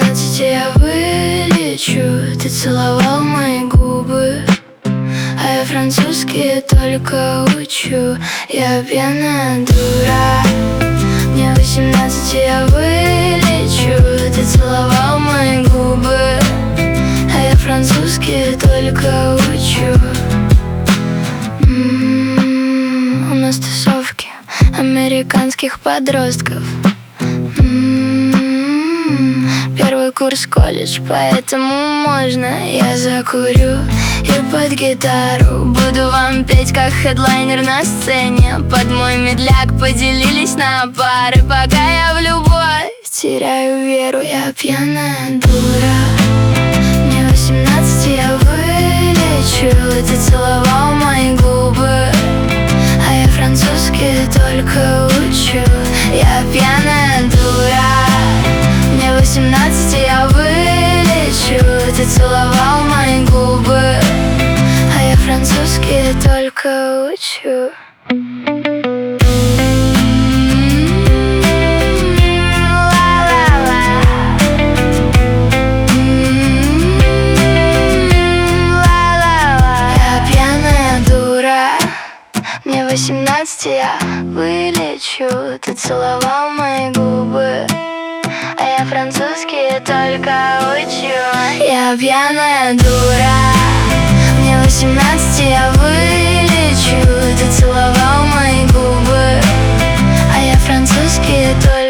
18 я вылечу. Ты целовал мои губы, а я французский только учу. Я пьяная дура. Мне 18 я вылечу. Ты целовал мои губы, а я французский только учу. У нас тусовки американских подростков. Первый курс колледж, поэтому можно я закурю и под гитару буду вам петь, как хедлайнер на сцене. Под мой медляк поделились на пары. Пока я в любовь теряю веру, я пьяная дура. Мне 18, я вылечу. Ты целовал мои губы, а я французский только учу. Я пьяная дура. Мне 18, я вылечу. Ты целовал мои губы, а я французский только учу. Я пьяная дура. Мне 18, я вылечу. Ты целовал мои губы, а я французский только учу. Я пьяная дура. Мне 18, я вылечу. Ты целовал мои губы, а я французский только